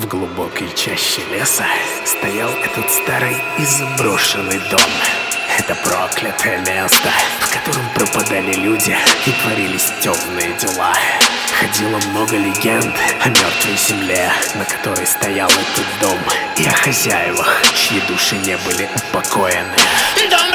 В глубокой чаще леса стоял этот старый и заброшенный дом. Это проклятое место, в котором пропадали люди и творились темные дела. Ходило много легенд о мертвой земле, на которой стоял этот дом, и о хозяевах, чьи души не были упокоены.